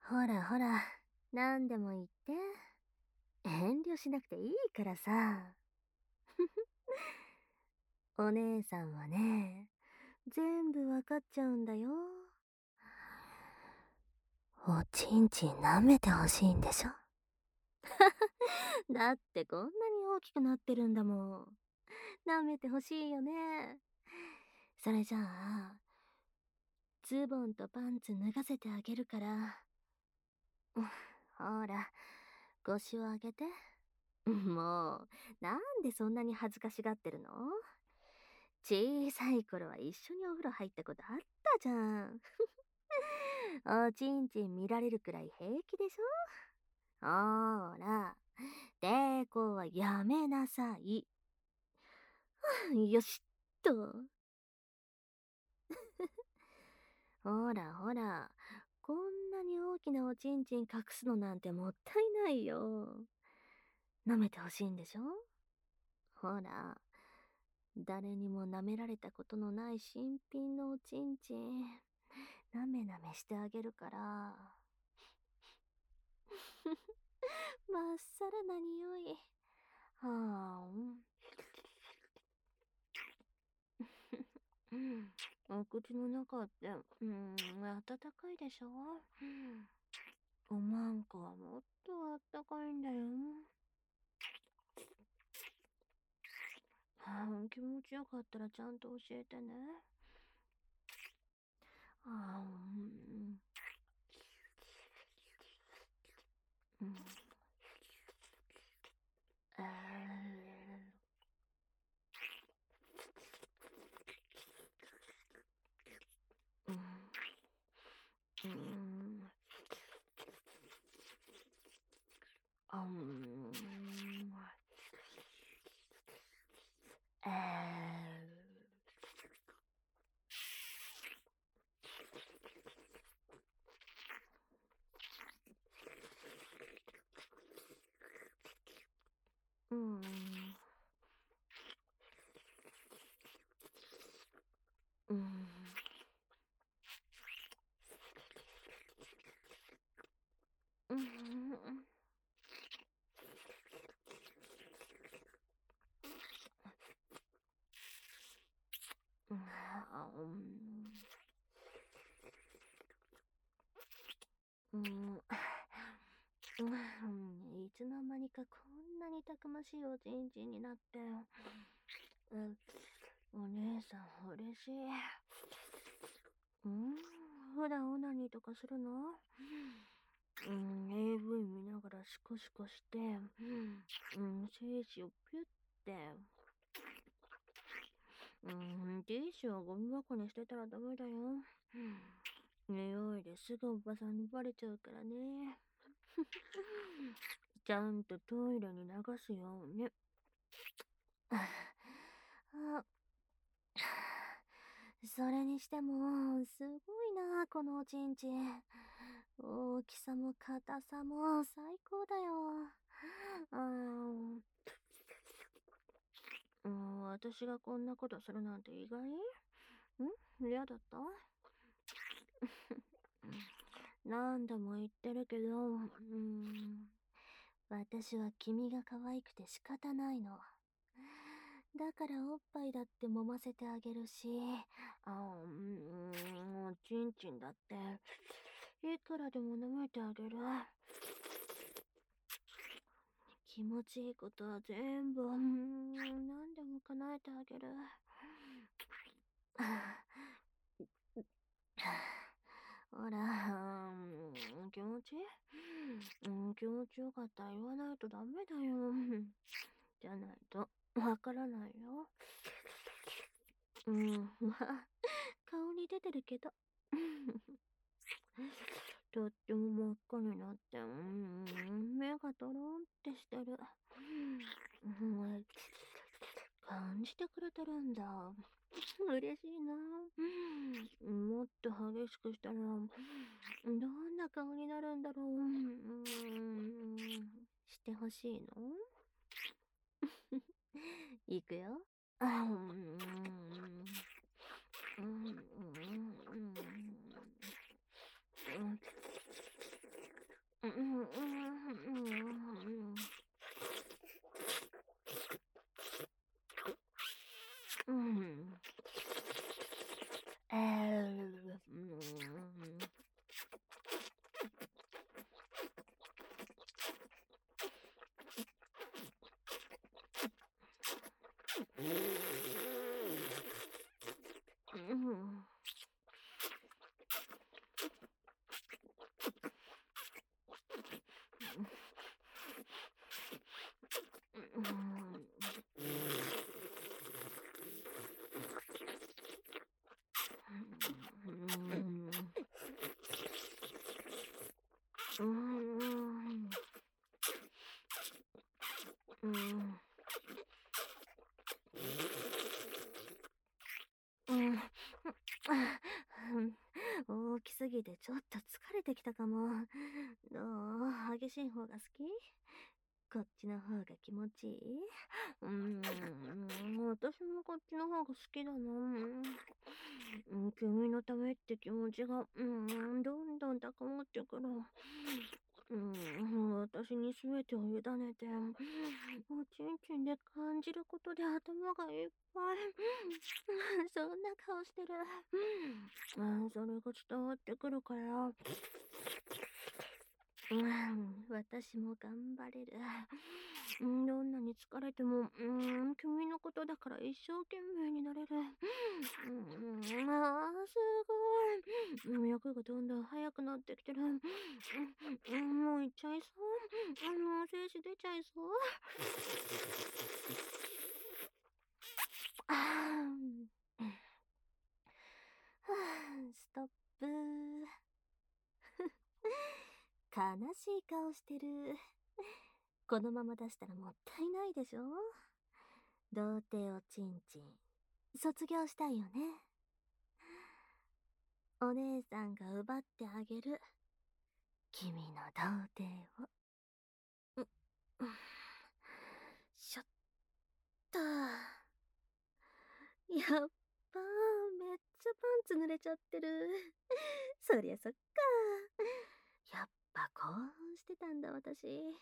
ほらほら、何でも言って。遠慮しなくていいからさ。お姉さんはね、全部わかっちゃうんだよ。おちんちん舐めてほしいんでしょ？だってこんなに大きくなってるんだもん。舐めてほしいよね。それじゃあ、ズボンとパンツ脱がせてあげるから。うん、ほら、腰を上げて。もう、なんでそんなに恥ずかしがってるの？小さい頃は一緒にお風呂入ったことあったじゃん。おちんちん見られるくらい平気でしょ？ほーら、抵抗はやめなさい。よしっと。ほらほら、こんなに大きなおちんちん隠すのなんてもったいないよ。舐めてほしいんでしょ？ほら、誰にも舐められたことのない新品のおちんちん、舐め舐めしてあげるから。まっさらな匂い。はあ、お口の中って、暖かいでしょ？おまんこはもっとあったかいんだよ。気持ちよかったらちゃんと教えてね。あーうん、えー、うん、あん、えうん、うん、うん、うん、うん、いつの間にかこんなにたくましいおちんちんになって。お姉さん嬉しい。普段オナニーとかするの？AV 見ながらシコシコして、精子をピュッて、ティッシュをゴミ箱に捨てたらダメだよ。匂いですぐおばさんにバレちゃうからね。ちゃんとトイレに流すように。あ、それにしても、すごいな、このおちんちん。大きさも硬さも最高だよ。あー私がこんなことするなんて意外？嫌だった？何度も言ってるけど、私は君が可愛くて仕方ないの。だからおっぱいだって揉ませてあげるし、おちんちんだって、いくらでも舐めてあげる。気持ちいいことは全部、何でも叶えてあげる。ほら、気持ちいい？気持ちよかったら言わないとダメだよ。じゃないと、わからないよ。まあ、顔に出てるけど。とっても真っ赤になって、目がトロンってしてる。感じてくれてるんだ。嬉しいな。もっと激しくしたら、どんな顔になるんだろう。してほしいの？いくよ。 大きすぎてちょっと疲れてきたかも。どう？激しい方が好き？こっちの方が気持ちいい？私もこっちの方が好きだな。君のためって気持ちが、どんどん高まってくる。私に全てを委ねて、おちんちんで感じることで頭がいっぱい。そんな顔してる。それが伝わってくるから、私も頑張れる。どんなに疲れても、君のことだから一生懸命になれる。すごい。脈がどんどん速くなってきてる。もう行っちゃいそう。精子出ちゃいそう。ストップ。悲しい顔してる。このまま出したらもったいないでしょ。童貞おちんちん、卒業したいよね。お姉さんが奪ってあげる。君の童貞を。しょっと。やっばー、めっちゃパンツ濡れちゃってる。そりゃそっか。やっぱ興奮してたんだ私。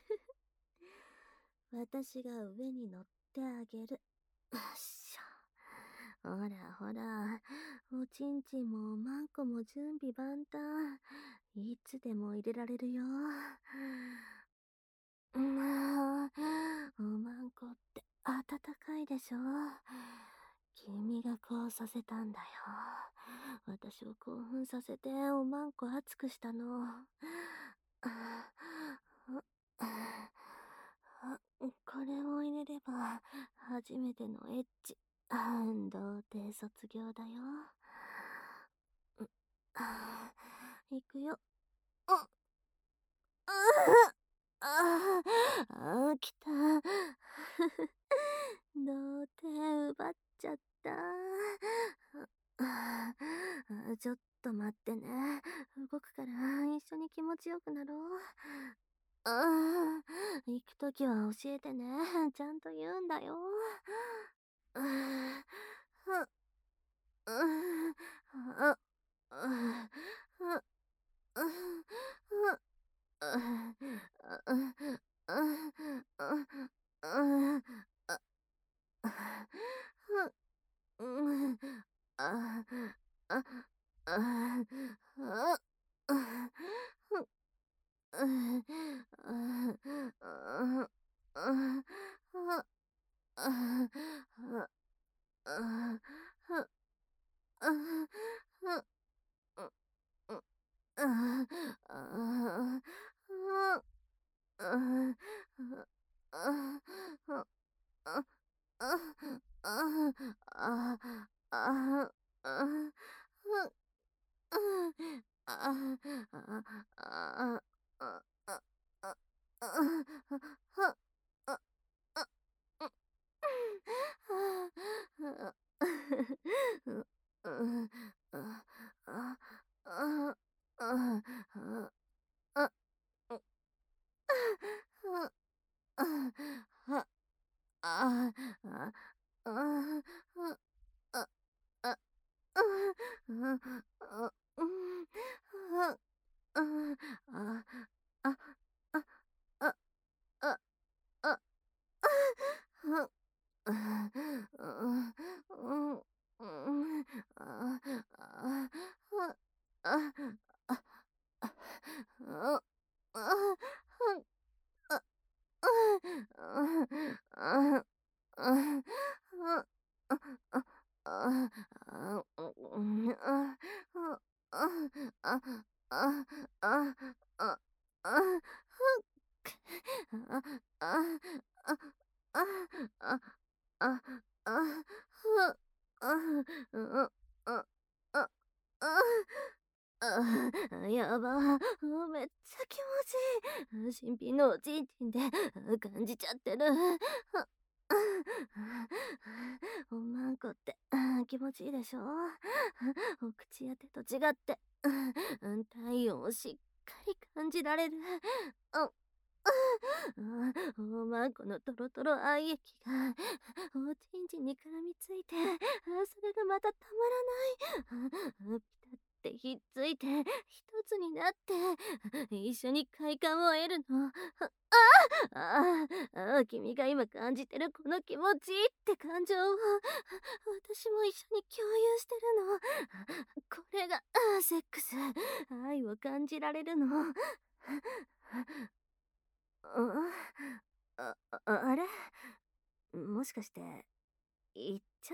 私が上に乗ってあげる。よっしょ。ほらほら、おちんちんもおまんこも準備万端。いつでも入れられるよ。おまんこって温かいでしょ。君がこうさせたんだよ。私を興奮させておまんこ熱くしたの。これを入れれば初めてのエッチ。童貞卒業だよ。行くよ。来た。童貞奪っちゃった。ちょっと待ってね。動くから一緒に気持ちよくなろう。行くときは教えてね。ちゃんと言うんだよ。 あ、あ、あ、やば、めっちゃ気持ちいい。新品のおちんちんで感じちゃってる。おまんこって気持ちいいでしょ。お口や手と違って体温をしっかり感じられる。おまんこのトロトロ愛液がおちんちんに絡みついて、それがまたたまらない。ピタってひっついて一つになって一緒に快感を得るの。君が今感じてるこの気持ちいいって感情を私も一緒に共有してるの。これがセックス。愛を感じられるの。あれ、もしかして言っちゃった？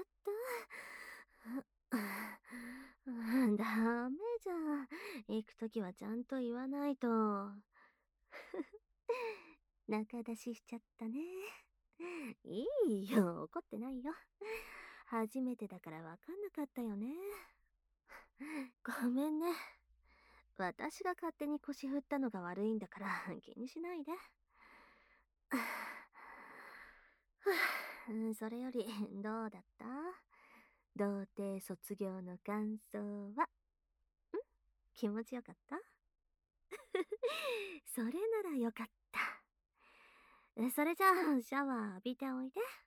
ダメじゃん。行くときはちゃんと言わないと。仲出ししちゃったね。いいよ、怒ってないよ。初めてだからわかんなかったよね。ごめんね。私が勝手に腰振ったのが悪いんだから気にしないで。それよりどうだった？童貞卒業の感想は？気持ちよかった？それならよかった。それじゃあシャワー浴びておいで。